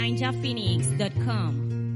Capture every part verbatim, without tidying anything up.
ninja phoenix dot com.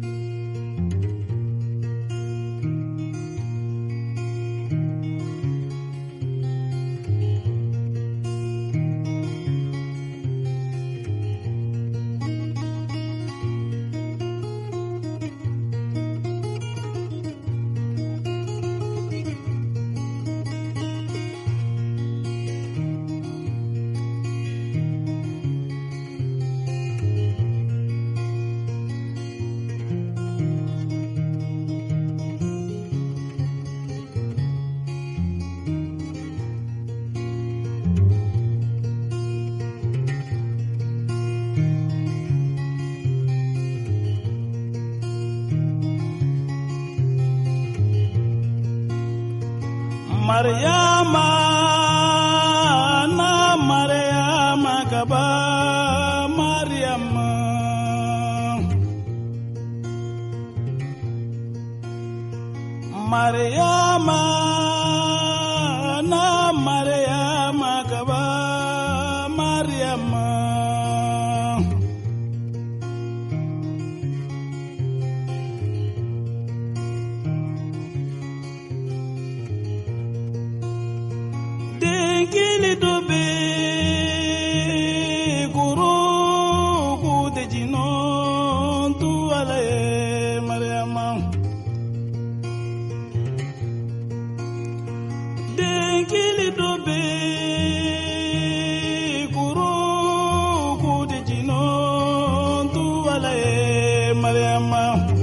Maryama na Maryama gaba Maryama Maryama na Maryama gaba Maryama Dengili dobe guru gude jinon tu alaye Maryama Dengili dobe guru gude jinon tu alaye Maryama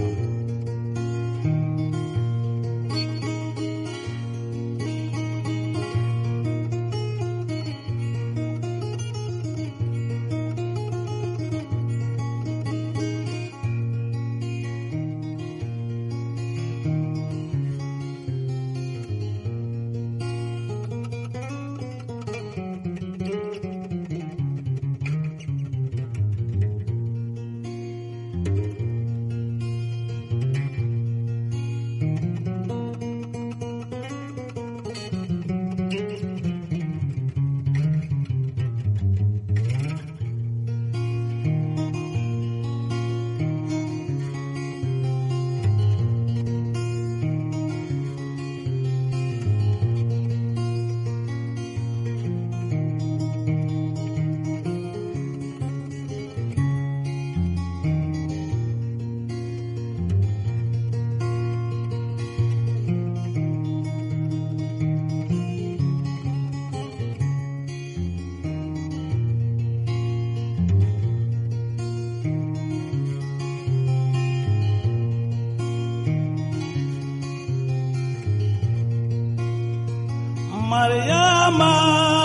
Maryama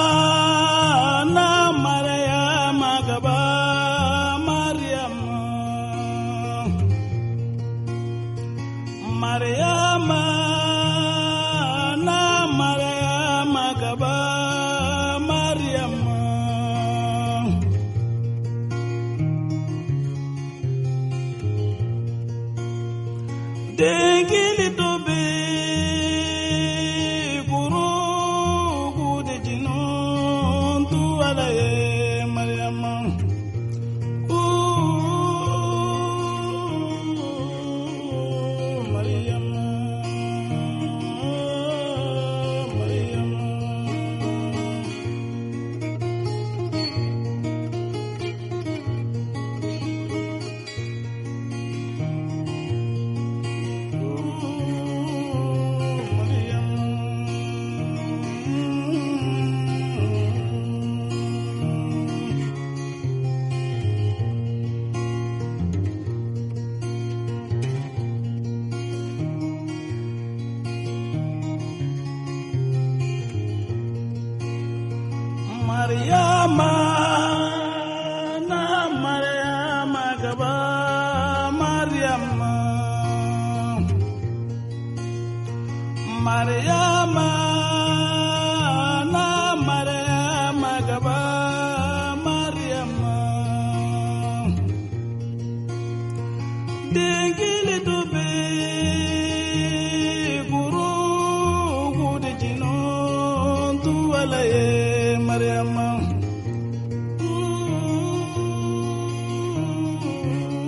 na Maryama gaba Maryama Maryama na Maryama gaba Maryama Dengili dobe Maryama na Maryama gaba Maryama Maryama na Maryama gaba Maryama Dengili dobe guru gude jinon tu alaye Maryama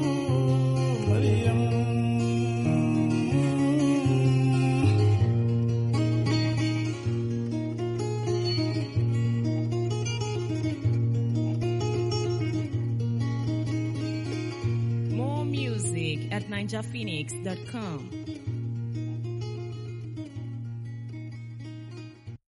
music at ninja phoenix dot com.